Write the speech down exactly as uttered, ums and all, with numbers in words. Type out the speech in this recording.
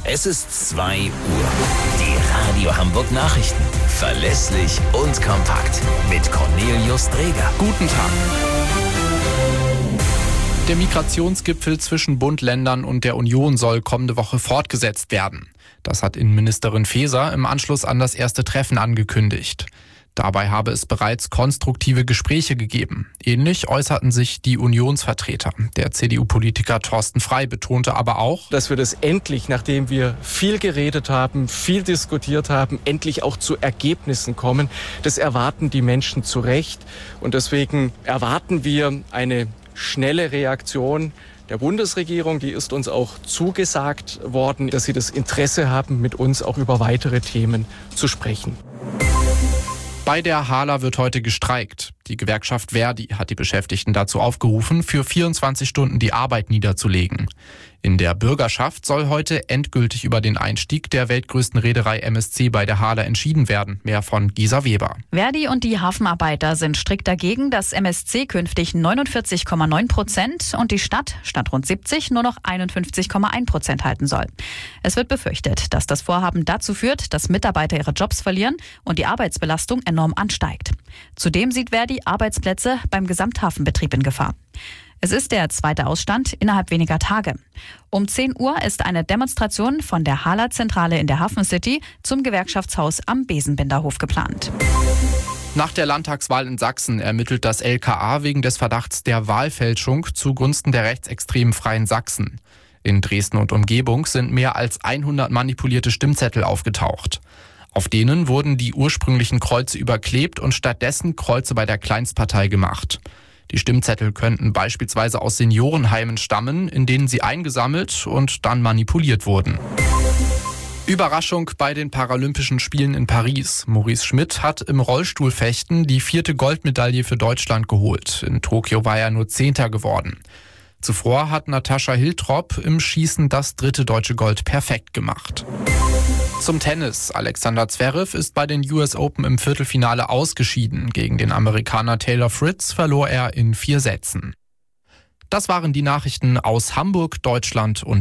Es ist zwei Uhr. Die Radio Hamburg Nachrichten. Verlässlich und kompakt. Mit Cornelius Dreger. Guten Tag. Der Migrationsgipfel zwischen Bund, Ländern und der Union soll kommende Woche fortgesetzt werden. Das hat Innenministerin Faeser im Anschluss an das erste Treffen angekündigt. Dabei habe es bereits konstruktive Gespräche gegeben. Ähnlich äußerten sich die Unionsvertreter. Der C D U-Politiker Thorsten Frey betonte aber auch, dass wir das endlich, nachdem wir viel geredet haben, viel diskutiert haben, endlich auch zu Ergebnissen kommen. Das erwarten die Menschen zu Recht. Und deswegen erwarten wir eine schnelle Reaktion der Bundesregierung. Die ist uns auch zugesagt worden, dass sie das Interesse haben, mit uns auch über weitere Themen zu sprechen. Bei der HALA wird heute gestreikt. Die Gewerkschaft Verdi hat die Beschäftigten dazu aufgerufen, für vierundzwanzig Stunden die Arbeit niederzulegen. In der Bürgerschaft soll heute endgültig über den Einstieg der weltgrößten Reederei M S C bei der HALA entschieden werden. Mehr von Gisa Weber. Verdi und die Hafenarbeiter sind strikt dagegen, dass M S C künftig neunundvierzig Komma neun Prozent und die Stadt statt rund siebzig nur noch einundfünfzig Komma eins Prozent halten soll. Es wird befürchtet, dass das Vorhaben dazu führt, dass Mitarbeiter ihre Jobs verlieren und die Arbeitsbelastung enorm ansteigt. Zudem sieht Verdi Arbeitsplätze beim Gesamthafenbetrieb in Gefahr. Es ist der zweite Ausstand innerhalb weniger Tage. Um zehn Uhr ist eine Demonstration von der HALA-Zentrale in der Hafen City zum Gewerkschaftshaus am Besenbinderhof geplant. Nach der Landtagswahl in Sachsen ermittelt das L K A wegen des Verdachts der Wahlfälschung zugunsten der rechtsextremen Freien Sachsen. In Dresden und Umgebung sind mehr als hundert manipulierte Stimmzettel aufgetaucht. Auf denen wurden die ursprünglichen Kreuze überklebt und stattdessen Kreuze bei der Kleinstpartei gemacht. Die Stimmzettel könnten beispielsweise aus Seniorenheimen stammen, in denen sie eingesammelt und dann manipuliert wurden. Überraschung bei den Paralympischen Spielen in Paris. Maurice Schmidt hat im Rollstuhlfechten die vierte Goldmedaille für Deutschland geholt. In Tokio war er nur Zehnter geworden. Zuvor hat Natascha Hiltrop im Schießen das dritte deutsche Gold perfekt gemacht. Zum Tennis. Alexander Zverev ist bei den U S Open im Viertelfinale ausgeschieden. Gegen den Amerikaner Taylor Fritz verlor er in vier Sätzen. Das waren die Nachrichten aus Hamburg, Deutschland und